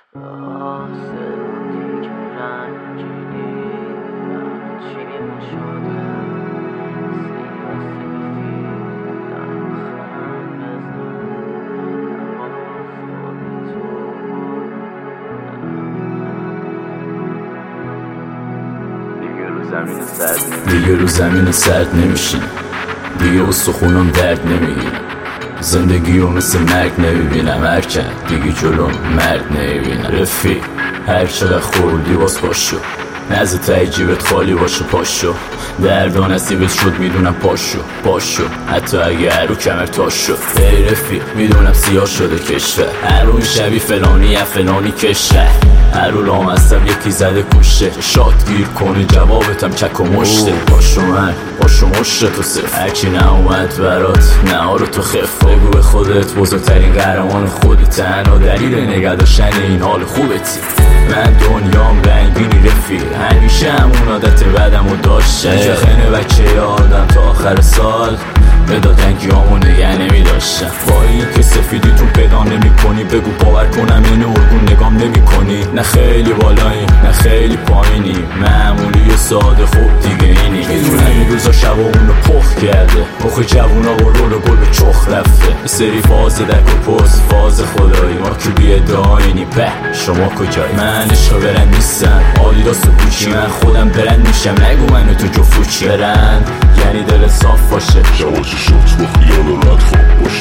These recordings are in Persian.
آسمونی که رنگینی چیمون شده سیاه سفید لبخند بزن دیگه رو زمین سرد نمیشین، دیگه استخونم درد نمیگیرم، زندگی رو مثل مرگ نمیبینم، هرچند دیگه جلوم مرد نمیبینم. رفیق هر چقدر خوردی باز پاشو، نزد تای جیبت خالی باشه پاشو، دردان نصیبت شد میدونم پاشو حتی اگه رو کمر تاش شد. ای رفیق میدونم سیاه شده کشور، هر رو شبی فلانی یا فلانی کشور، هر رو لامستم یکی زده کشه، شاد گیر کنه جوابتم چک و مشته. پاشو مشت تو صرف، هرچی نه اومد برات نه رو تو خف، بگو به خودت بزرگترین قهرمان خودت، تنها دلیل نگه داشتن این حال خوبتی. من دنیام رنگینی رفیق، همیشه همون عادت بدم و داشتم، خنه بچه آدم تا آخر سال مدادن گیامو نگه نمی داشتم. با این که سفیدیتون پیدا نمی کنی، بگو باور کنم این ارگون نگام نمی کنی، نه خیلی بالایی نه خیلی پایینی، معمولی و ساده خوب دیگه اینی. میدونم این روزا شبا اونو پخ کرده، مخ جوونا با رول و گل به چخ رفته، یه سری فاز دک و پست فاز خدایی، ما که بی ادعایینی. به شما کجایی؟ من عشق برند نیستم، آدیداس و گوچی، من خودم برند میشم، نگو منو تو جفوچی. برند یعنی دل صاف باشه، جوازی شد با خیال و رد خواب باشه.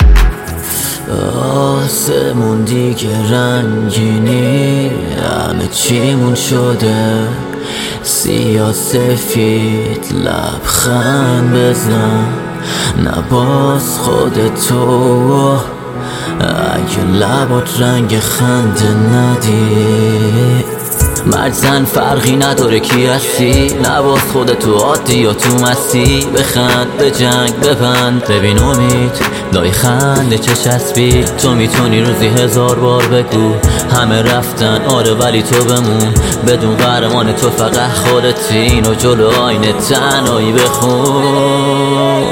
آسمون دیگه رنگینی همه چیمون شده سیاه سفید لبخند بزن، نباز خودتو اگه لبات رنگ خنده ندی. مرد زن فرقی نداره کی هستی، نباز خودتو عادی یا تو مستی، بخند به جنگ ببند ببین امید لای خنده چه چسبی. تو میتونی روزی 1000 بار بگو همه رفتن آره ولی تو بمون، بدون قهرمان تو فقط خودتی، اینو جلو آینه تنهایی بخون.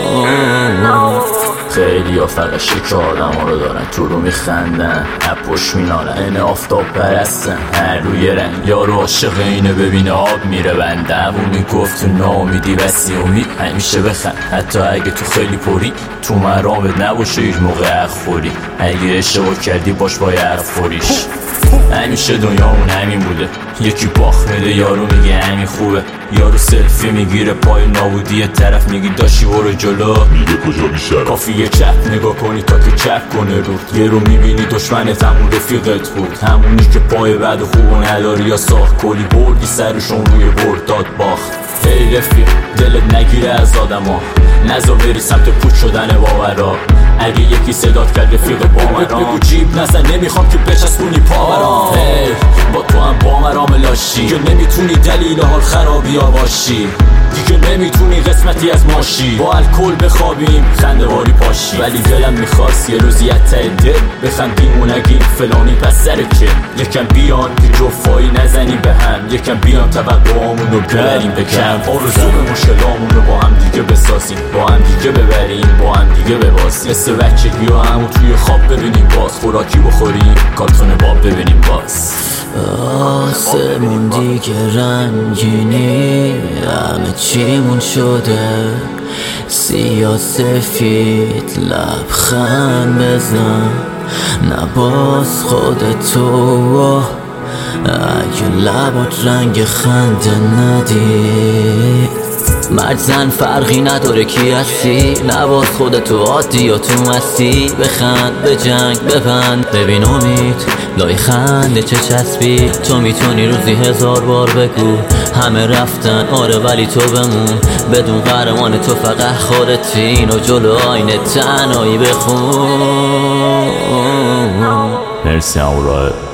خیلی ها فقط شکل آدم ها رو دارن، تو رو میخندن اپوش مینارن، اینه آفتاب پرستن هر روی رنگ، یارو عاشق اینه ببینه آب میره بنده، همون میگفت تو نامیدی بسی امید همیشه بخند، حتی اگه تو خیلی پری تو مرامت نباشه هیچ موقع خوری، اگه اشتباه کردی باش با حرف خوریش. همیشه دنیامون همین بوده، یکی باخت میده یارو میگه همین خوبه، یارو سلفی میگیره پای نابودی طرف، میگی داشی برو جلو میگه کجا بیشتر، کافی یه چپ نگاه کنی تا که چپ کنه رو، یه رو میبینی دشمنت همون رفیقت بود، همونی که پای بعد خوبو نداری یا ساخت کلی بردی سرشون روی برد داد باخت. ای رفیق دلت نگیره از آدما، نزا بری سمت پوچ شدن باورا، اگه یکی صدات کرد رفیق با من بگو جیب نزن، نمیخوام که بچسبونی پاورام. با تو هم با مرام لاشی، دیگه نمیتونی دلیل حال خرابی ها باشی، دیگه نمیتونی قسمتی از ماشی، با الکل بخوابیم خنده واری پاشی، ولی دلم میخواست یه روزی ته دل بخندیم و نگیم فلانی پس سر که، یکم بیان که جفایی نزنیم به هم، یکم بیان توقعامون رو ببریم به کم، آرزو به مشکلامون رو با هم دیگه بسازیم، با هم دیگه ببریم با هم دیگه ببازیم، مثل بچگی ها همون توی خواب ببینیم باز، خوراکی بخوریم کارتون باب ببینیم باز. آسمون دیگه رنگینی همه چیمون شده سیاه سفید لبخند بزن، نباز خودتو اگه لبات رنگ خنده ندی. مرد زن فرقی نداره کی هستی، نباز خودتو عادی یا تو مستی، بخند به جنگ ببند ببین امید لای خنده چه چسبی. تو میتونی روزی 1000 بار بگو همه رفتن آره ولی تو بمون، بدون قهرمان تو فقط خودتی، اینو جلو آینه تنهایی بخون. مرسی همون راه